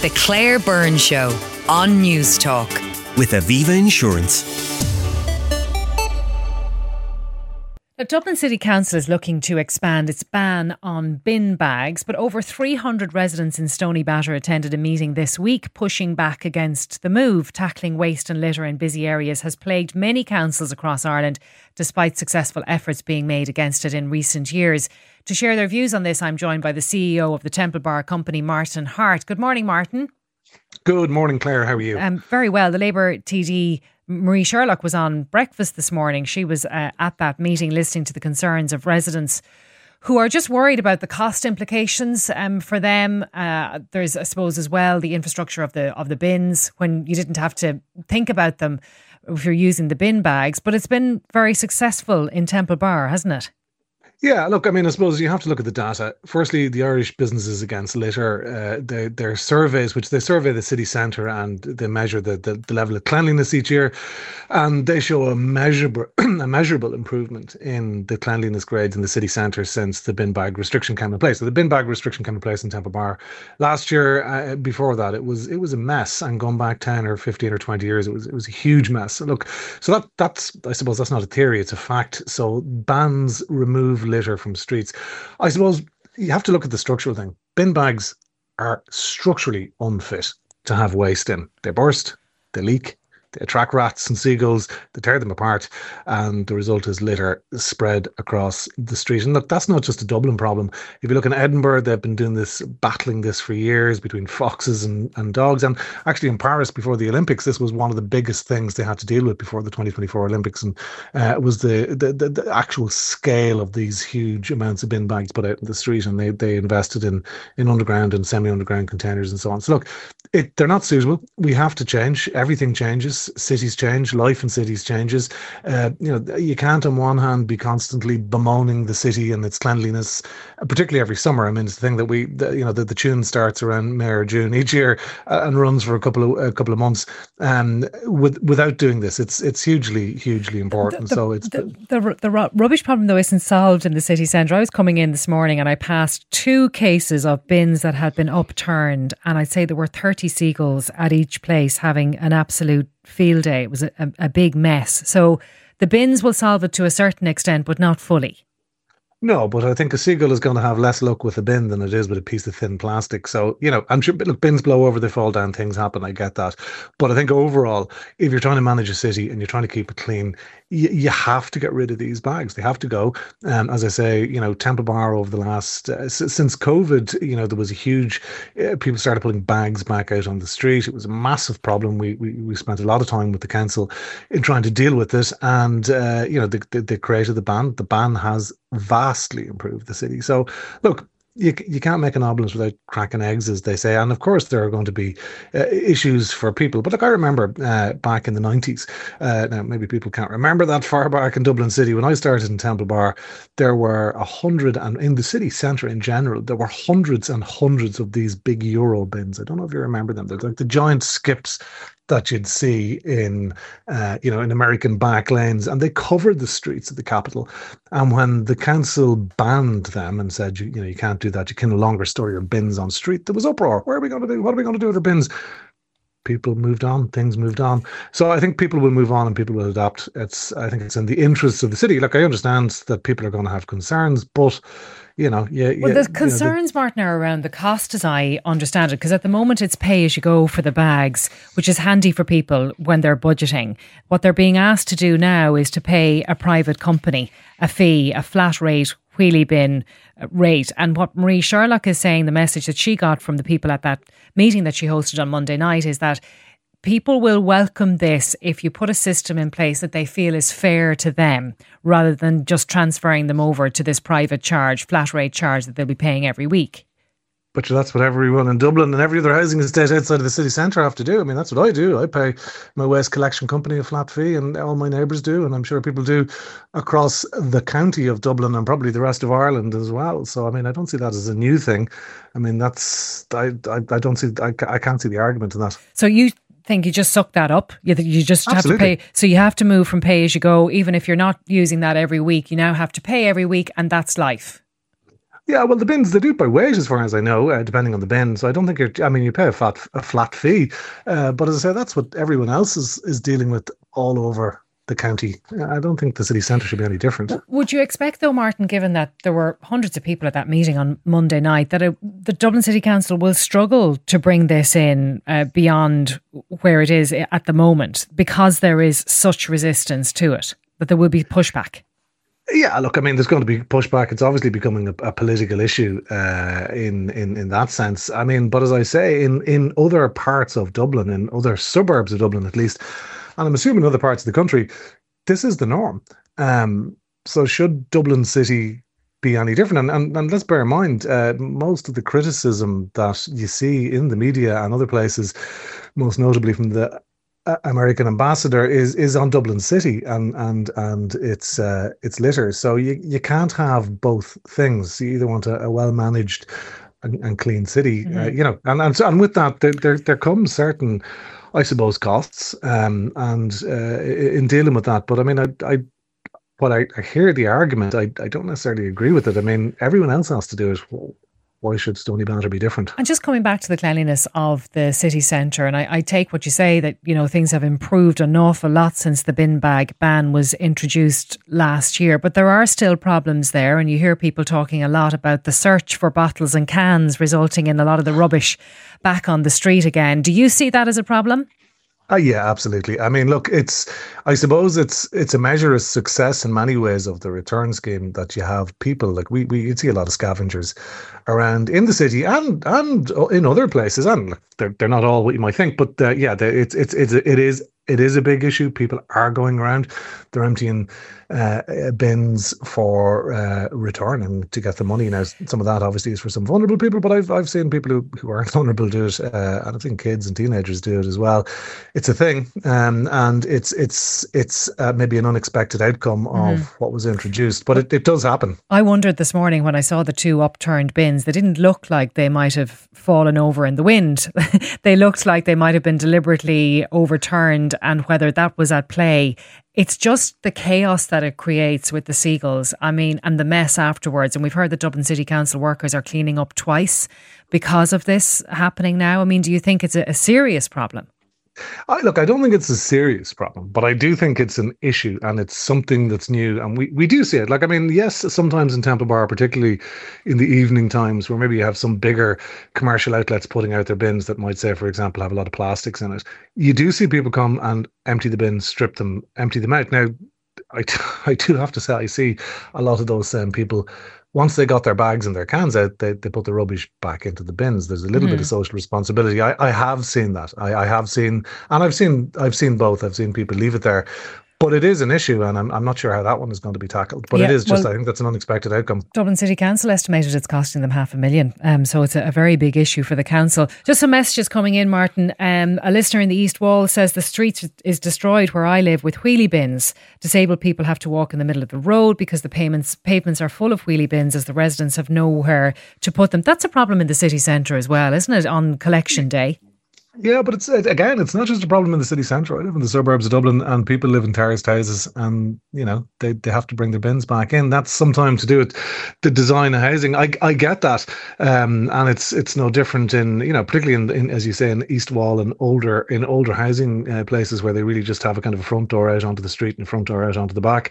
The Claire Byrne Show on News Talk. With Aviva Insurance. Now, Dublin City Council is looking to expand its ban on bin bags, but over 300 residents in Stoney Batter attended a meeting this week pushing back against the move. Tackling waste and litter in busy areas has plagued many councils across Ireland, despite successful efforts being made against it in recent years. To share their views on this, I'm joined by the CEO of the Temple Bar Company, Martin Hart. Good morning, Martin. Good morning, Claire. How are you? Very well. The Labour TD Marie Sherlock was on breakfast this morning. She was at that meeting listening to the concerns of residents who are just worried about the cost implications for them. There's, I suppose, as well, the infrastructure of the bins when you didn't have to think about them if you're using the bin bags. But it's been very successful in Temple Bar, hasn't it? Yeah, look, I mean, I suppose you have to look at the data. Firstly, the Irish Businesses Against Litter, their surveys, which they survey the city centre and they measure the level of cleanliness each year, and they show a measurable improvement in the cleanliness grades in the city centre since the bin bag restriction came in place. So the bin bag restriction came in place in Temple Bar last year. Before that, it was a mess, and going back 10 or 15 or 20 years, it was a huge mess. Look, so that's I suppose that's not a theory; it's a fact. So bans remove litter from streets. I suppose you have to look at the structural thing. Bin bags are structurally unfit to have waste in. They burst, they leak, they attract rats and seagulls, they tear them apart, and the result is litter spread across the street. And look, that's not just a Dublin problem. If you look in Edinburgh, they've been battling this for years between foxes and dogs. And actually in Paris before the Olympics, this was one of the biggest things they had to deal with before the 2024 Olympics. And it was the actual scale of these huge amounts of bin bags put out in the street. And they invested in underground and semi-underground containers and so on. So look, they're not suitable. We have to change. Everything changes. Cities change, life in cities changes. You can't on one hand be constantly bemoaning the city and its cleanliness, particularly every summer. I mean, it's the thing that the tune starts around May or June each year and runs for a couple of months. Without doing this, it's hugely important. The rubbish problem though isn't solved in the city centre. I was coming in this morning and I passed 2 cases of bins that had been upturned, and I'd say there were 30 seagulls at each place having an absolute field day. It was a big mess. So the bins will solve it to a certain extent, but not fully. No, but I think a seagull is going to have less luck with a bin than it is with a piece of thin plastic. So, I'm sure, look, bins blow over, they fall down, things happen, I get that. But I think overall, if you're trying to manage a city and you're trying to keep it clean, you have to get rid of these bags. They have to go. As I say, Temple Bar over the last, since COVID, there was a huge, people started putting bags back out on the street. It was a massive problem. We spent a lot of time with the council in trying to deal with it. And, they created the ban. The ban has vastly improved the city. So look, you can't make an omelette without cracking eggs, as they say. And of course, there are going to be issues for people. But look, I remember back in the 90s, now maybe people can't remember that far back in Dublin City. When I started in Temple Bar, there were 100, and in the city centre in general, there were hundreds and hundreds of these big Euro bins. I don't know if you remember them. They're like the giant skips that you'd see in American back lanes, and they covered the streets of the capital. And when the council banned them and said, you can't do that, you can no longer store your bins on street, there was uproar. What are we going to do with our bins? People moved on, things moved on. So I think people will move on and people will adapt. I think it's in the interests of the city. Look, I understand that people are going to have concerns, but the concerns, Martin, are around the cost, as I understand it, because at the moment it's pay as you go for the bags, which is handy for people when they're budgeting. What they're being asked to do now is to pay a private company a fee, a flat rate, wheelie bin rate. And what Marie Sherlock is saying, the message that she got from the people at that meeting that she hosted on Monday night, is that people will welcome this if you put a system in place that they feel is fair to them, rather than just transferring them over to this private charge, flat rate charge that they'll be paying every week. But that's what everyone in Dublin and every other housing estate outside of the city centre have to do. I mean, that's what I do. I pay my waste collection company a flat fee, and all my neighbours do, and I'm sure people do across the county of Dublin and probably the rest of Ireland as well. So, I mean, I don't see that as a new thing. I mean, I can't see the argument in that. So you think you just suck that up? You just Absolutely. Have to pay. So you have to move from pay as you go, even if you're not using that every week. You now have to pay every week, and that's life. Yeah, well, the bins, they do it by weight, as far as I know, depending on the bin. So I don't think you pay a flat fee. But as I say, that's what everyone else is dealing with all over the county. I don't think the city centre should be any different. Would you expect, though, Martin, given that there were hundreds of people at that meeting on Monday night, that the Dublin City Council will struggle to bring this in beyond where it is at the moment because there is such resistance to it, that there will be pushback? Yeah, look, I mean, there's going to be pushback. It's obviously becoming a political issue in that sense. I mean, but as I say, in other parts of Dublin, in other suburbs of Dublin at least, and I'm assuming other parts of the country, this is the norm. So should Dublin City be any different? And let's bear in mind, most of the criticism that you see in the media and other places, most notably from the American ambassador, is on Dublin City and its litter. So you can't have both things. You either want a well managed and clean city, and with that there comes certain, I suppose, costs and in dealing with that. But I mean, I hear the argument. I don't necessarily agree with it. I mean, everyone else has to do it. Why should Stoneybatter be different? And just coming back to the cleanliness of the city centre, and I take what you say that, things have improved an awful lot since the bin bag ban was introduced last year, but there are still problems there, and you hear people talking a lot about the search for bottles and cans resulting in a lot of the rubbish back on the street again. Do you see that as a problem? Yeah, absolutely. I mean, look, I suppose it's a measure of success in many ways of the return scheme that you have people like we see a lot of scavengers around in the city and in other places, and they're not all what you might think, but it is a big issue. People are going around, they're emptying bins for return and to get the money. Now, some of that obviously is for some vulnerable people, but I've seen people who aren't vulnerable do it, and I've seen kids and teenagers do it as well. It's a thing, and it's maybe an unexpected outcome of what was introduced, but it does happen. I wondered this morning when I saw the two upturned bins, they didn't look like they might have fallen over in the wind. They looked like they might have been deliberately overturned, and whether that was at play. It's just the chaos that it creates with the seagulls, I mean, and the mess afterwards. And we've heard that Dublin City Council workers are cleaning up twice because of this happening now. I mean, do you think it's a serious problem? Look, I don't think it's a serious problem, but I do think it's an issue and it's something that's new. And we do see it. Like, I mean, yes, sometimes in Temple Bar, particularly in the evening times where maybe you have some bigger commercial outlets putting out their bins that might say, for example, have a lot of plastics in it. You do see people come and empty the bins, strip them, empty them out. Now, I do have to say, I see a lot of those same people. Once they got their bags and their cans out, they put the rubbish back into the bins. There's a little bit of social responsibility. I have seen that. I have seen, and I've seen both. I've seen people leave it there. But it is an issue, and I'm not sure how that one is going to be tackled. But it is just, I think that's an unexpected outcome. Dublin City Council estimated it's costing them $500,000. So it's a very big issue for the council. Just some messages coming in, Martin. A listener in the East Wall says the street is destroyed where I live with wheelie bins. Disabled people have to walk in the middle of the road because the pavements are full of wheelie bins as the residents have nowhere to put them. That's a problem in the city centre as well, isn't it, on collection day? Yeah, but it's not just a problem in the city centre. I live in the suburbs of Dublin and people live in terraced houses and, they have to bring their bins back in. That's sometimes to do with the design of housing. I get that. And it's no different in, particularly in, as you say, in East Wall and older housing places where they really just have a kind of a front door out onto the street and a front door out onto the back.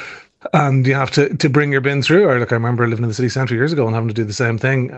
And you have to bring your bin through. Or I remember living in the city centre years ago and having to do the same thing.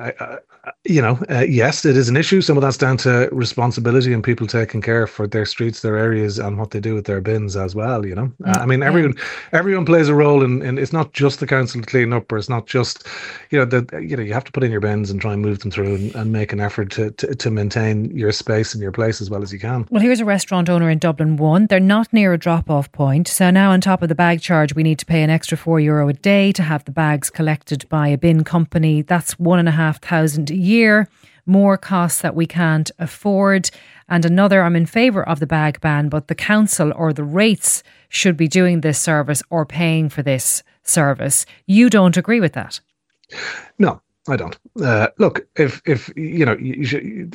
Yes, it is an issue. Some of that's down to responsibility and people taking care for their streets, their areas, and what they do with their bins as well. I mean, everyone plays a role in. It's not just the council to clean up, or it's not just you have to put in your bins and try and move them through and make an effort to maintain your space and your place as well as you can. Well, here's a restaurant owner in Dublin 1. They're not near a drop-off point, so now on top of the bag charge, we need to pay an extra €4 a day to have the bags collected by a bin company. That's $1,500 a year, more costs that we can't afford. And another, I'm in favour of the bag ban, but the council or the rates should be doing this service or paying for this service. You don't agree with that? No, I don't. Look, if you should,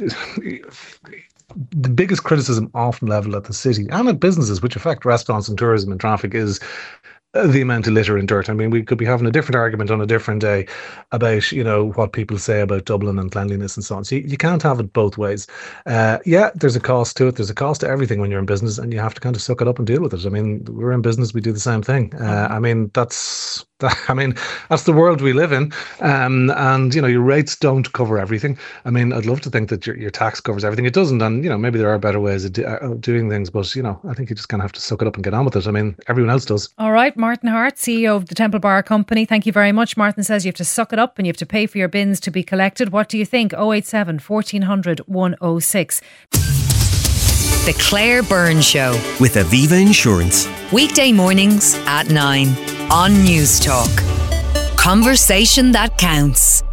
the biggest criticism often levelled at the city and at businesses which affect restaurants and tourism and traffic is the amount of litter and dirt. I mean, we could be having a different argument on a different day about, what people say about Dublin and cleanliness and so on. So you can't have it both ways. There's a cost to it. There's a cost to everything when you're in business, and you have to kind of suck it up and deal with it. I mean, we're in business, we do the same thing. That's the world we live in. And your rates don't cover everything. I mean, I'd love to think that your tax covers everything. It doesn't. And, maybe there are better ways of doing things, but, I think you just kind of have to suck it up and get on with it. I mean, everyone else does. All right, Martin Hart, CEO of the Temple Bar Company. Thank you very much. Martin says you have to suck it up and you have to pay for your bins to be collected. What do you think? 087 1400 106. The Claire Byrne Show. With Aviva Insurance. Weekday mornings at 9 on News Talk. Conversation that counts.